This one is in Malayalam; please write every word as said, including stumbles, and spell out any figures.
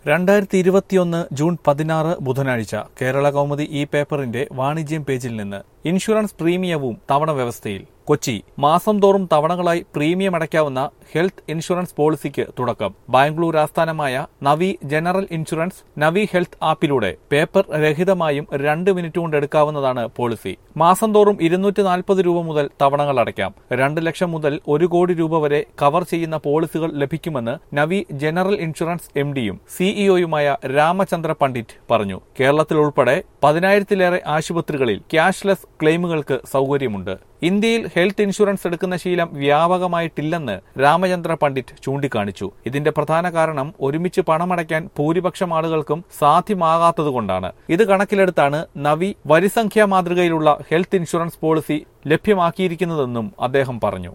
രണ്ടായിരത്തി ഇരുപത്തിയൊന്ന് ജൂൺ പതിനാറ് ബുധനാഴ്ച കേരള കൗമുദി ഈ പേപ്പറിന്റെ വാണിജ്യം പേജിൽ നിന്ന് ഇൻഷുറൻസ് പ്രീമിയവും തവണ വ്യവസ്ഥയിൽ കൊച്ചി മാസം തോറും തവണകളായി പ്രീമിയം അടയ്ക്കാവുന്ന ഹെൽത്ത് ഇൻഷുറൻസ് പോളിസിക്ക് തുടക്കം. ബാംഗ്ലൂർ ആസ്ഥാനമായ Navi general insurance Navi health ആപ്പിലൂടെ പേപ്പർ രഹിതമായും രണ്ട് മിനിറ്റ് കൊണ്ട് എടുക്കാവുന്നതാണ് പോളിസി. മാസം തോറും ഇരുന്നൂറ്റി നാൽപ്പത് രൂപ മുതൽ തവണകൾ അടയ്ക്കാം. രണ്ട് ലക്ഷം മുതൽ ഒരു കോടി രൂപ വരെ കവർ ചെയ്യുന്ന പോളിസികൾ ലഭിക്കുമെന്ന് നവി ജനറൽ ഇൻഷുറൻസ് എം ഡിയും സിഇഒയുമായ രാമചന്ദ്ര പണ്ഡിറ്റ് പറഞ്ഞു. കേരളത്തിൽ ഉൾപ്പെടെ പതിനായിരത്തിലേറെ ആശുപത്രികളിൽ ക്യാഷ്ലെസ് ക്ലെയിമുകൾക്ക് സൗകര്യമുണ്ട്. ഇന്ത്യയിൽ ഹെൽത്ത് ഇൻഷുറൻസ് എടുക്കുന്ന ശീലം വ്യാപകമായിട്ടില്ലെന്ന് രാമചന്ദ്ര പണ്ഡിറ്റ് ചൂണ്ടിക്കാണിച്ചു. ഇതിന്റെ പ്രധാന കാരണം ഒരുമിച്ച് പണമടയ്ക്കാൻ ഭൂരിപക്ഷം ആളുകൾക്കും സാധ്യമാകാത്തതുകൊണ്ടാണ്. ഇത് കണക്കിലെടുത്താണ് നവി വരിസംഖ്യാ മാതൃകയിലുള്ള ഹെൽത്ത് ഇൻഷുറൻസ് പോളിസി ലഭ്യമാക്കിയിരിക്കുന്നതെന്നും അദ്ദേഹം പറഞ്ഞു.